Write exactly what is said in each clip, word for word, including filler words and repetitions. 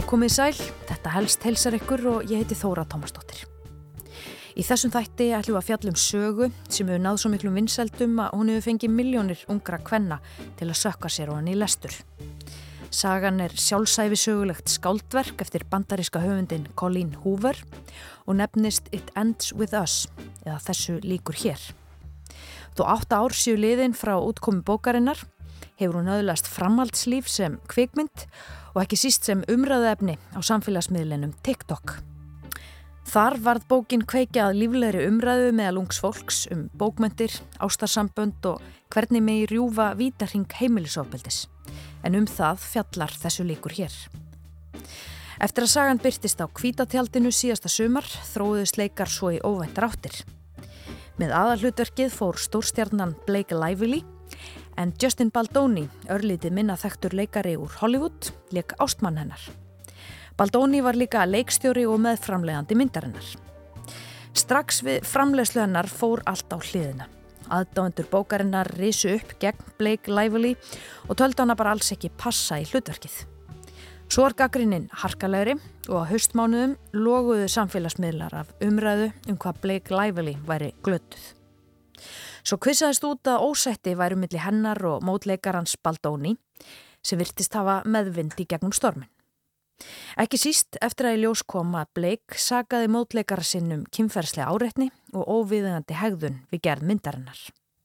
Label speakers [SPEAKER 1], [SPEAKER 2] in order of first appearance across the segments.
[SPEAKER 1] Komið sæl, þetta helst heilsar ykkur og ég heiti Þóra Tómasdóttir. Í þessum þætti ætlum við að fjalla um sögu sem hefur náð svo miklum vinsældum að hún hefur fengið milljónir ungra kvenna til að sökka sér á henni í lestur. Sagan er sjálfsævisögulegt skáldverk eftir bandaríska höfundinn Colleen Hoover og nefnist It Ends With Us, eða þessu líkur hér. Þó átta ár séu liðin frá útkomu bókarinnar hefur hún öðlast framhaldslíf sem kvikmynd og ekki síst sem umræðuefni á samfélagsmiðlinum TikTok. Þar varð bókin kveikja að líflegri umræðu meðal ungs fólks um bókmenntir, ástarsambönd og hvernig megi rjúfa vítahring heimilisofbeldis. En um það fjallar þessu líkur hér. Eftir að sagan birtist á hvítatjaldinu síðasta sumar þróuðust leikar svo í óvæntar áttir. Með aðalhlutverkið fór stórstjarnan Blake Lively en Justin Baldoni, örlítið minna þekktur leikari úr Hollywood, lék ástmann hennar. Baldoni var líka leikstjóri og meðframleiðandi myndarinnar. Strax við framleiðslu hennar fór allt á hliðina. Aðdáendur bókarinnar risu upp gegn Blake Lively og töldu hana bara alls ekki passa í hlutverkið. Svo var gagnrýnin harkalegri og á haustmánuðum loguðu samfélagsmiðlar af umræðu um hvað Blake Lively væri glötuð. Svo kvissaðist út að ósætti væru milli hennar og mótleikarans Baldoni sem virtist hafa meðvind í gegnum stormin. Ekki síst eftir að í ljós kom að Blake sakaði mótleikara sinn um kynferðislega áreitni og óviðeigandi hegðun við gerð myndarinnar.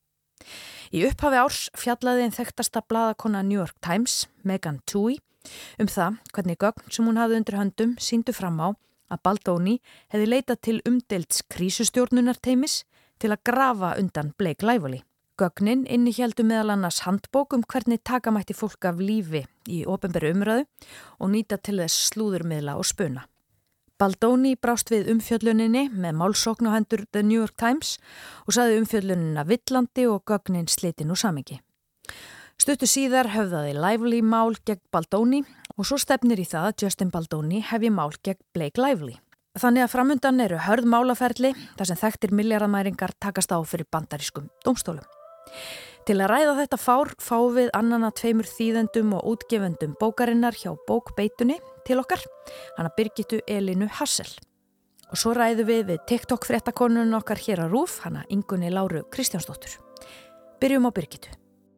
[SPEAKER 1] Í upphafi árs fjallaði ein þekktasta blaðakona New York Times, Megan Twohey, um það hvernig gögn sem hún hafði undir höndum sýndu fram á að Baldoni hefði leitað til umdeilds krísustjórnunarteymis til að grafa undan Blake Lively. Gögnin innihéldu meðal annars handbók um hvernig taka mætti fólk af lífi í opinberu umræðu og nýta til þess slúðurmiðla og spuna. Baldoni brást við umfjölluninni með málsókn á hendur The New York Times og sagði umfjöllunina villandi og gögnin slitin úr samhengi. Stuttu síðar höfðaði Lively mál gegn Baldoni og svo stefnir í það að Justin Baldoni hefji mál gegn Blake Lively. Þannig að framundan eru hörð málaferli þar sem þekktir milljarðamæringar takast á fyrir bandarískum dómstólum. Til að ræða þetta fár fáum við annana tveimur þýðendum og útgefendum bókarinnar hjá bókbeitunni til okkar, hana Birgittu Elínu Hassel. Og svo ræðum við við TikTok fréttakonun okkar hér á RÚV, hana Ingunni Láru Kristjánsdóttur. Byrjum á Birgittu.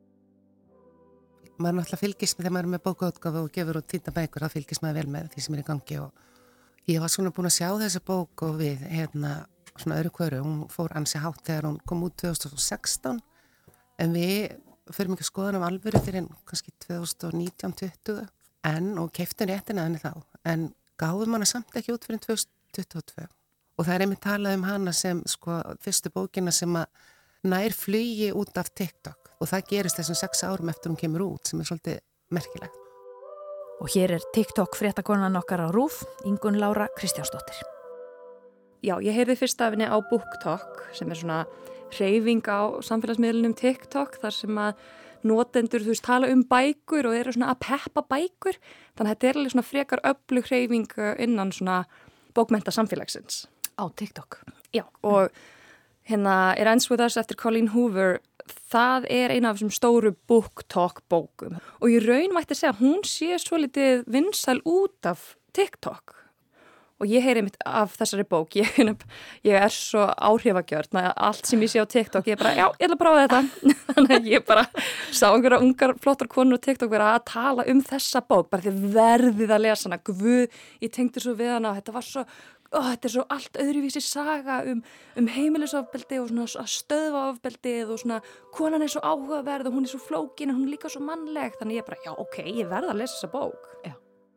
[SPEAKER 2] Maður náttúrulega fylgist með þegar maður er með bókaútgáfu og gefur út þýdda bækur, þá fylgist maður vel með því sem er í gangi og ég var svona búin að sjá þessa bók og við hérna svona öðru hverju, hún fór ansi hátt þegar hún kom út tvö þúsund og sextán en við fyrir mikið skoðan um alvöru fyrir kannski tvö þúsund og nítján til tuttugu en og keyptum réttina henni þá en gáfum hana samt ekki út fyrir tvö þúsund tuttugu og tvö og það er einmitt talað um hana sem sko fyrstu bókina sem að nær flugi út af TikTok og það gerist þessum sex árum eftir hún kemur út sem er svolítið merkilegt.
[SPEAKER 1] Og hér er TikTok fréttakonan okkar á RÚV, Ingunn Lára Kristjánsdóttir.
[SPEAKER 3] Já, ég heyrði fyrst af henni á BookTok sem er svona hreyfing á samfélagsmiðlunum TikTok þar sem að notendur þú veist tala um bækur og eru svona að peppa bækur. Þannig að þetta er alveg svona frekar öflug hreyfing innan svona bókmennta samfélagsins.
[SPEAKER 1] Á TikTok?
[SPEAKER 3] Já, og hérna It Ends With Us eftir Colleen Hoover það er eina af þessum stóru BookTok bókum og í raun mætti segja að hún sé svo litið vinsæl út af TikTok og ég heyri mitt af þessari bók ég, ég er svo áhrifagjörn að allt sem ég sé á TikTok ég er bara, já, ég ætla að prófa þetta þannig að ég bara sá einhverja ungar flottar konur á TikTok vera að tala um þessa bók bara þið verðið að lesa hana guð, ég tengdi svo við hana þetta var svo Ó, þetta er svo allt öðruvísi saga um, um heimilisofbeldi og svona stöðvaofbeldið og svona konan er svo áhugaverð og hún er svo flókin og hún er líka svo mannleg þannig ég bara, já ok, ég verð að lesa þessa bók.
[SPEAKER 1] Já.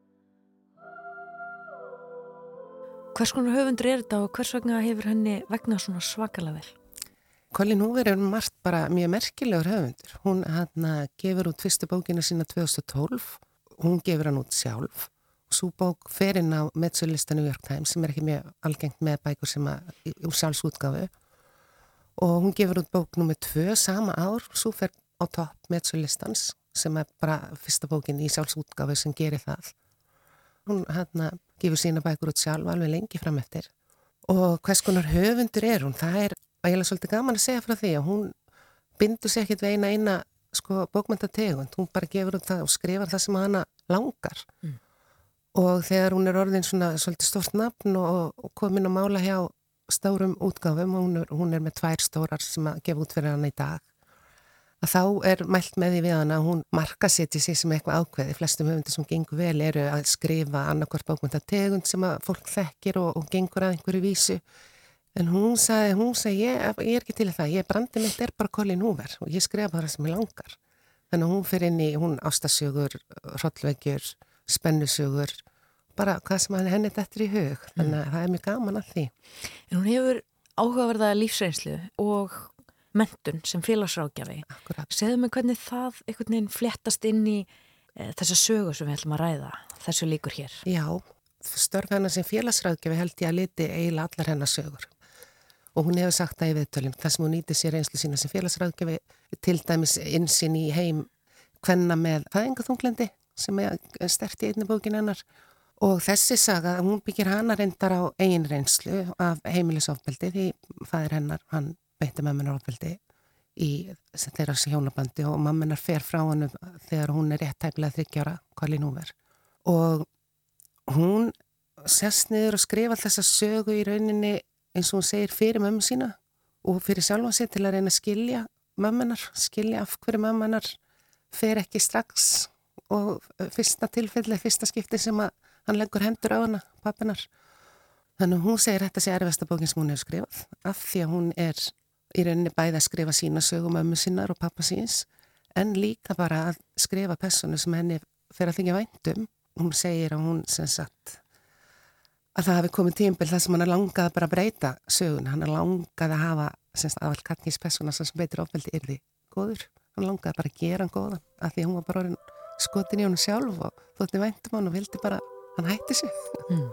[SPEAKER 1] Hvers konar höfundur er þetta og hvers vegna hefur henni vegna svona svakalega vel?
[SPEAKER 2] Colleen Hoover er margt bara mjög merkilegur höfundur. Hún hana, gefur út fyrstu bókina sína tvö þúsund og tólf, hún gefur hann út sjálf. Sú bók fer inn á metsölista New York Times sem er ekki mjög algengt með bækur sem að úr sjálfsútgáfu og hún gefur út bók númer tvö sama ár og svo fer á topp metsölistans sem er bara fyrsta bókin í sjálfsútgáfu sem gerir það. Hún hérna gefur sína bækur út sjálf alveg lengi fram eftir og hvers konar höfundur er hún, það er eiginlega svolítið gaman að segja frá því að hún bindur sér ekkert við eina eina sko bókmenntategund, hún bara gefur út það og skrifar það sem hana langar. Mm. og þegar hún er orðin svona svolítið stórt nafn og, og komin að mála hjá stórum útgáfum, hún er, hún er með tvær stórar sem að gefa út fyrir hana í dag, að þá er mælt með því við hana að hún markasetji sig sem eitthvað ákveði. Flestum höfundur sem gengur vel eru að skrifa annarkvort bókmenntategund sem að fólk þekkir og, og gengur að einhverju vísu. En hún sagði, hún sagði, ég, ég er ekki til það, ég brandi mitt er bara Colleen Hoover og ég skrifa bara sem ég langar. Þannig að hún fyrir inn í, hún ástasögur, hrollvekjur, spennusögur, bara hvað sem henni dettur í hug. Þannig að mm. það er mjög gaman að því.
[SPEAKER 1] En hún hefur áhugaverða lífsreynslu og menntun sem félagsráðgjafi.
[SPEAKER 2] Akkurat.
[SPEAKER 1] Segðu mig hvernig það einhvern veginn fléttast inn í e, þessa sögu sem við ætlum að ræða. Þessu líkur hér.
[SPEAKER 2] Já, störf hennar sem félagsráðgjafi held ég að liti eiginlega allar hennar sögur. Og hún hefur sagt það í viðtölum, það sem hún nýtir sér reynslu sína sem félagsráðgjafi, til dæmis innsinn í heim kvenna með fæðingarþunglyndi sem er sterkt í einni bókin hennar. Og þessi saga, hún byggir hana reyndar á eigin reynslu af heimilisofbeldi því faðir hennar, hann beitti mömmunar ofbeldi í þeirra hjónabandi og mammunar fer frá hann þegar hún er rétt tæplega þriggja ára, Colleen Hoover. Og hún sest niður og skrifa þessa sögu í rauninni eins og hún segir fyrir mömmu sína og fyrir sjálfa sig til að reyna að skilja mömmunar, skilja af hverju mömmunar fer ekki strax og fyrsta tilfelli, fyrsta skipti sem að hann leggur hendur á hana, pappinar. Þannig að hún segir þetta sé erfiðasta bókin sem hún hefur skrifað af því að hún er í rauninni bæði að skrifa sína sögu mömmu sinnar og pappa síns en líka bara að skrifa persónu sem henni fer að þykja væntum. Hún segir að hún sem sagt að það hafi komið tímabil þar sem hann langaði bara að breyta sögun. Hann langaði að hafa semst aðal Katníns persóna sem beitir ofbeldi yrði góður. Hann langaði bara að gera hann góðan af því að hún var bara orðin skotin í honum sjálf og þótti væntum hann og vildi bara hann hætti sig. Mm.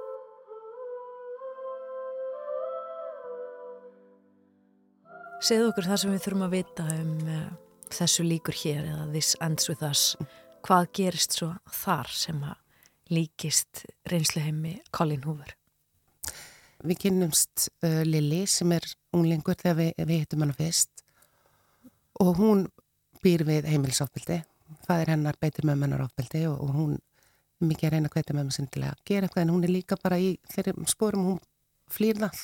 [SPEAKER 1] Segðu okkur það sem við þurfum að vita um uh, þessu líkur hér eða This Ends With Us. Hvað gerist svo þar sem að líkist reynsluheimi Colleen Hoover?
[SPEAKER 2] Við kynnumst uh, Lily sem er unglingur þegar við, við hittum hana fyrst og hún býr við heimilisofbeldi. Faðir hennar beitir mömmunar ofbeldi og, og hún mikið að reyna að hvetja mömmu sinni til að gera eitthvað en hún er líka bara í þeirri sporum hún flýr það.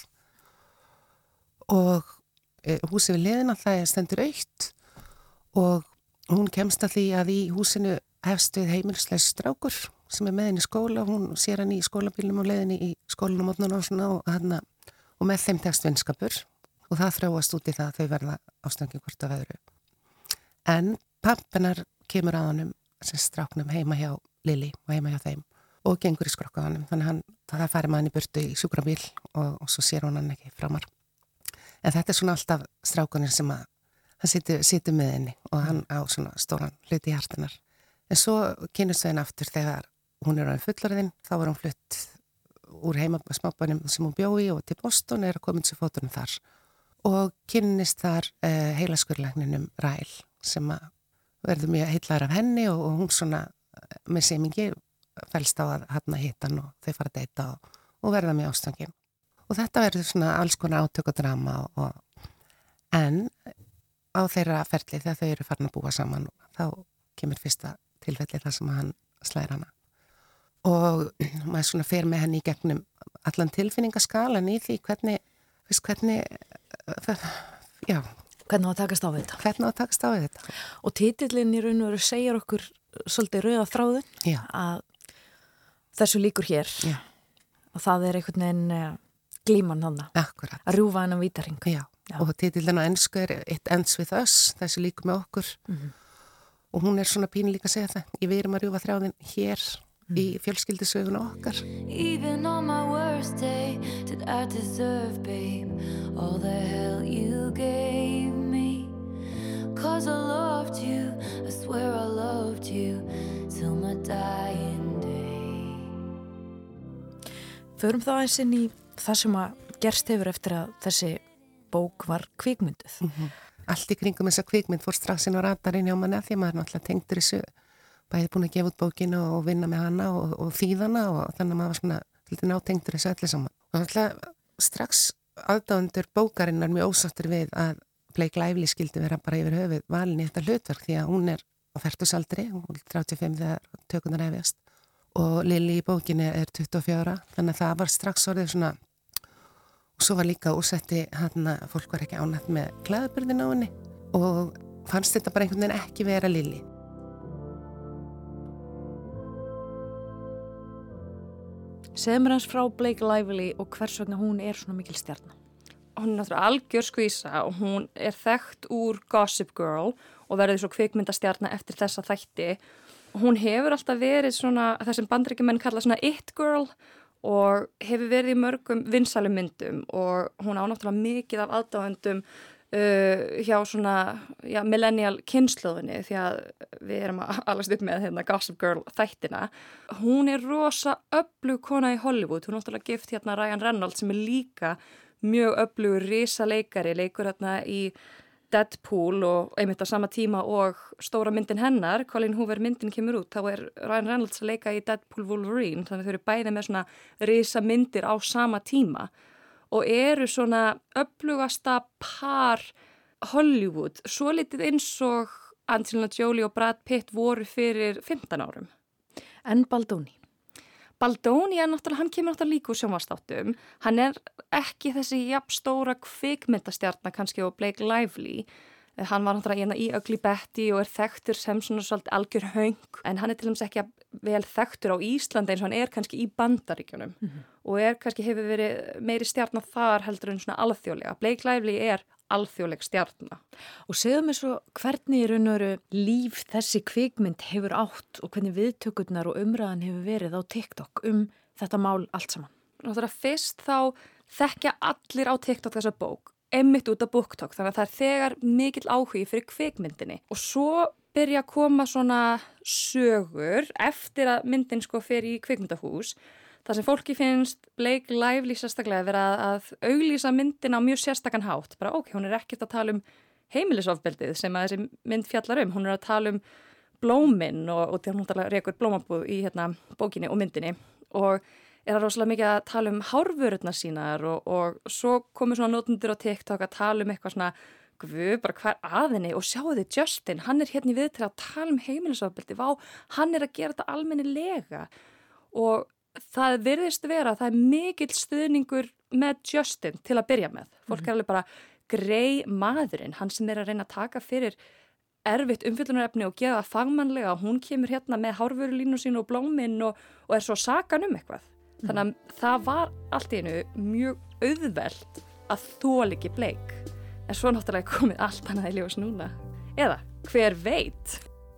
[SPEAKER 2] Og uh, húsið við liðina það stendur autt og hún kemst að því að í húsinu hefst við heimilisleis strákur sem er með henni í skóla, hún sér hann í skólabílnum og leiðinni í skólanum og, og, hana, og með þeim tekst vinskapur og það þróast út í það að þau verða ástangið hvort af öðru. En pappinar kemur að honum sem stráknum heima hjá Lily og heima hjá þeim og gengur í skrokka á honum þannig að hann, það færi maður hann í burtu í sjúkrabíl og, og svo sér hún hann ekki framar. En þetta er svona alltaf strákunir sem að hann situr, situr með henni og hann á svona stóran hluti í hjartanar. En svo kynnust þau henni aftur þegar hún er á fullorðin, þá var hún flutt úr heima smábænum sem hún bjói og til Boston er að koma til fótunum þar og kynnist þar uh, heilaskurlækninum Ræl sem að verður mjög heillar af henni og, og hún svona með semingi fælst á að hann að hitta hann og þau fara að deyta og, og verða mjög ástangin. Og þetta verður svona alls konar átök og drama og, og, en á þeirra ferli þegar þau eru farin að búa saman þá kemur fyrsta tilfelli þar sem hann slær hana. Og maður svona fer með henni í gegnum allan tilfinningaskalan í því hvernig, veist hvernig, já.
[SPEAKER 1] Hvernig á að takast á við þetta.
[SPEAKER 2] Hvernig á að takast á við þetta.
[SPEAKER 1] Og titillinn í raun og veru segjar okkur svolítið rauða þráðun
[SPEAKER 2] já. Að
[SPEAKER 1] þessu líkur hér.
[SPEAKER 2] Já.
[SPEAKER 1] Og það er einhvern veginn uh, glíman þarna.
[SPEAKER 2] Akkurat.
[SPEAKER 1] Að rjúfa hennan vítaring.
[SPEAKER 2] Já. Já. Og titillinn á ensku er It Ends With Us, þessu líkur með okkur. Mm-hmm. Og hún er svona pín líka að segja það. Ég verum að rjúfa þráðin hér. Í fjölskyldisöguna okkar.
[SPEAKER 4] Even on my worst day did I deserve, babe, all the hell you gave me. Cause I loved you, I swear I loved you till my dying day.
[SPEAKER 1] Förum þá eins inn í það sem að gerst hefur eftir að þessi bók var kvikmynduð.
[SPEAKER 2] Mm-hmm. Allt í kringum þessa kvikmynd fór strax inn á radarinn hjá manni að því maður náttúrulega tengdur í sög. Bæði búin að gefa út bókinu og vinna með hana og, og þýðana og þannig að maður var svona hluti nátengtur þessu öllu saman. Og alltaf strax aðdáendur bókarinnar mjög ósáttur við að Blake Lively skildi vera bara yfir höfuð valin í þetta hlutverk því að hún er á fertugsaldri, hún er þrjátíu og fimm þegar tökunar hefjast og Lily í bókinni er tuttugu og fjögur, þannig að það var strax orðið svona, og svo var líka úsetti hann að fólk var ekki ánægt með klæðaburðin á henni og fannst þetta bara einhvern veginn ekki vera Lily.
[SPEAKER 1] Segðu mér hans frá Blake Lively og hvers vegna hún er svona mikil stjarna.
[SPEAKER 3] Hún er náttúrulega algjör skvísa og hún er þekkt úr Gossip Girl og verður svo kvikmyndastjarna eftir þessa þætti. Hún hefur alltaf verið svona, það sem Bandaríkjamenn kalla svona it girl og hefur verið í mörgum vinsælum myndum og hún á náttúrulega mikið af aðdáendum uh, hjá svona já, millennial kynslóðinni því að við erum að alast upp með hérna, Gossip Girl þættina. Hún er rosa öflug kona í Hollywood, hún er náttúrulega gift hérna Ryan Reynolds sem er líka mjög öflugur risaleikari, leikur hérna í Deadpool og einmitt á sama tíma og stóra myndin hennar, Colleen Hoover myndin kemur út, þá er Ryan Reynolds að leika í Deadpool Wolverine, þannig að þau eru bæði með svona risamyndir á sama tíma og eru svona öflugasta par Hollywood, svo litið eins og Angelina Jolie og Brad Pitt voru fyrir fimmtán árum.
[SPEAKER 1] En Baldoni?
[SPEAKER 3] Baldoni er náttúrulega, hann kemur náttúrulega líka úr sjónvarpsþáttum. Hann er ekki þessi jafn stóra kvikmyndastjarna kannski og Blake Lively. Hann var náttúrulega í Ugly Betty og er þekktur sem svona svolítið algjör höng. En hann er til dæmis ekki vel þekktur á Íslandi eins og hann er kannski í Bandaríkjunum. Mm-hmm. Og er kannski hefur verið meiri stjarna þar heldur en svona alþjóðlega. Blake Lively er alþjóðleg stjarna.
[SPEAKER 1] Og segðu mér svo hvernig í raun og veru líf þessi kvikmynd hefur átt og hvernig viðtökurnar og umræðan hefur verið á TikTok um þetta mál allt saman.
[SPEAKER 3] Náttúrulega fyrst þá þekkja allir á TikTok þessa bók, einmitt út af BookTok, þannig að það er þegar mikill áhugi fyrir kvikmyndinni. Og svo byrja að koma svona sögur eftir að myndin sko fer í kvikmyndahús. Það sem fólki finnst Blake Lively sérstaklega vera að auglýsa myndina á mjög sérstakann hátt. Bara ok, hún er ekkert að tala um heimilisofbeldið sem að þessi mynd fjallar um. Hún er að tala um blóminn og, og því hún náttúrulega rekur blómabúð í hérna, bókinni og myndinni. Og er að rosalega mikið að tala um hárvörurnar sínar og, og svo komur svona notendur á TikTok að tala um eitthvað svona guð, bara hver aðinni og sjáu þið Justin, hann er hérna í viðtal að tala um heimilisofbeldi. Vá, hann er að gera þetta almennilega og það virðist vera að það er mikill stuðningur með Justin til að byrja með. Fólk mm-hmm. er alveg bara grey maðurinn, hann sem er að reyna að taka fyrir erfitt umfjöllunarefni og geða það fagmannlega. Hún kemur hérna með hárvörulínu sín og blóminn og, og er svo sakan um eitthvað. Mm. Þannig að það var allt í einu mjög auðvelt að þola ekki Blake. En svo náttúrulega komið allt annað í ljós núna. Eða, hver veit?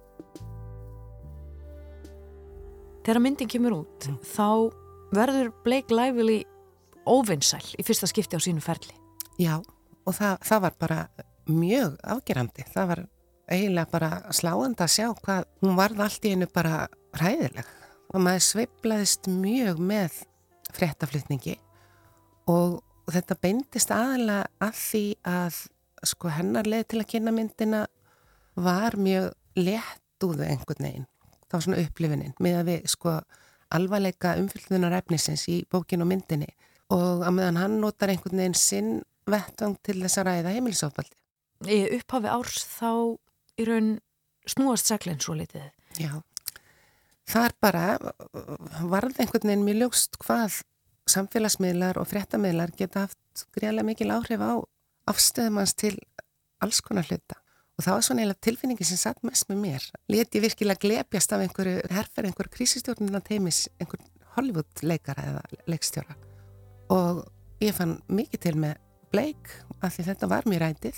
[SPEAKER 1] Þegar myndin kemur út, mm. þá verður Blake Lively óvinsæl í fyrsta skipti á sínu ferli.
[SPEAKER 2] Já, og það, það var bara mjög afgerandi. Það var eiginlega bara sláandi að sjá hvað hún varð allt í einu bara hræðileg. Og maður sveiflaðist mjög með fréttaflutningi og þetta beindist aðalega að því að sko hennar leið til að kynna myndina var mjög léttúðu einhvern veginn. Það var svona upplifunin með að við sko alvarleika umfylgðunar efnisins í bókinu og myndinni og að meðan hann notar einhvern veginn sinn vettvang til þess að ræða heimilisofbeldi.
[SPEAKER 1] Í upphafi árs þá í raun snúast seglinn svo litið.
[SPEAKER 2] Já, þar bara varð einhvern veginn mjög ljóst hvað samfélagsmiðlar og fréttamiðlar geta haft greiðlega mikil áhrif á afstöðum hans til alls konar hluta. Og það var svona eiginlega tilfinningi sem satt mest með mér. Lét ég virkilega glepjast af einhverju herfer, einhverju krísistjórnuna teimis, einhverju Hollywood-leikara eða leikstjóra. Og ég fann mikið til með Blake af því þetta var mér rætið.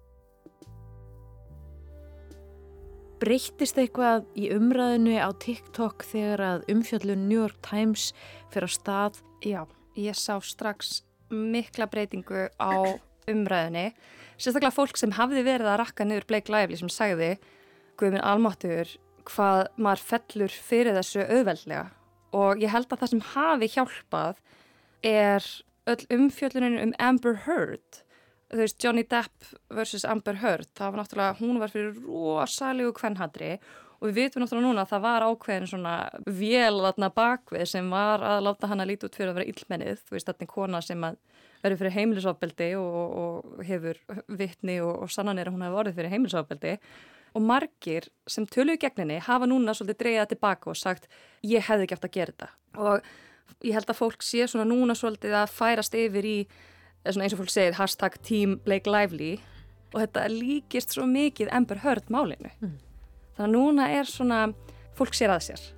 [SPEAKER 1] Breyttist eitthvað í umræðinu á TikTok þegar að umfjöllun New York Times fyrir á stað?
[SPEAKER 3] Já, ég sá strax mikla breytingu á umræðinni. Sérstaklega fólk sem hafði verið að rakka niður Blake Lively sem sagði Guð minn almáttugur hvað maður fellur fyrir þessu auðveldlega og ég held að það sem hafi hjálpað er öll umfjöllunin um Amber Heard. Þú veist, Johnny Depp versus Amber Heard, það var náttúrulega, hún var fyrir rosalegu kvenhatri og við vitum náttúrulega núna að það var ákveðin svona vél þarna bakvið sem var að láta hana líti út fyrir að vera illmennið. Þú veist, þetta er kona sem að verið fyrir heimilisofbeldi og, og hefur vitni og, og sannanir að hún hefur orðið fyrir heimilisofbeldi. Og margir sem töluðu gegn henni hafa núna svolítið dreigað tilbaka og sagt ég hefði ekki átt að gera þetta. Og ég held að fólk sé svona núna svolítið að færast yfir í, svona eins og fólk segir, hashtag Team Blake Lively og þetta líkist svo mikið Amber Heard málinu. Mm. Þannig að núna er svona, fólk sér að sér.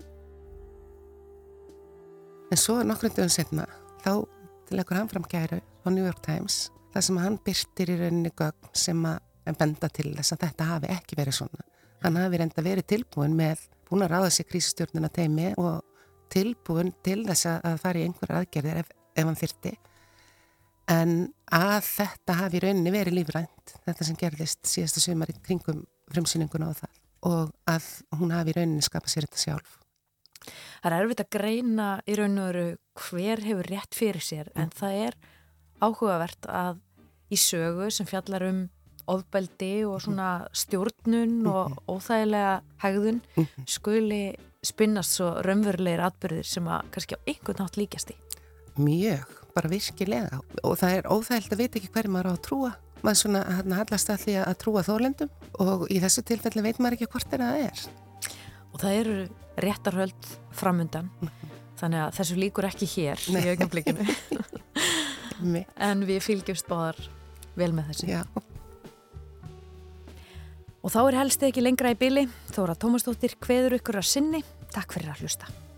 [SPEAKER 2] En svo nokkrum dögum setna, þá leggur hann fram kæru á New York Times, þar sem hann birtir í rauninni gögn sem að benda til þess að þetta hafi ekki verið svona. Hann hafi reynda verið tilbúin með, búin að ráða sér krísistjórnina teimi og tilbúin til þess að fara í einhverjar aðgerðir ef, ef hann þyrfti. En að þetta hafi í rauninni verið lífrænt, þetta sem gerðist síðasta sumar í kringum frumsýninguna og það. Og að hún hafi í rauninni skapað sér þetta sjálf.
[SPEAKER 1] Það er erfitt að greina í raun og veru hver hefur rétt fyrir sér, en það er áhugavert að í sögu sem fjallar um ofbeldi og svona stjórnun og óþægilega hegðun skuli spinnast svo raunverulegir atburðir sem að kannski á einhvern nátt líkjast í.
[SPEAKER 2] Mjög, bara virkilega. Og það er óþægilegt að vita ekki hverju maður á að trúa. Maður svona hérna hallast að því að trúa þólendum og í þessu tilfelli veit maður ekki hvort er það er.
[SPEAKER 1] Og það eru réttarhöld framundan, þannig að þessu líkur ekki hér Nei. Í augnablikinu. En við fylgjumst báðar vel með þessu.
[SPEAKER 2] Já.
[SPEAKER 1] Og þá er helst ekki lengra í bili. Þóra Tómasdóttir kveður ykkur að sinni. Takk fyrir að hlusta.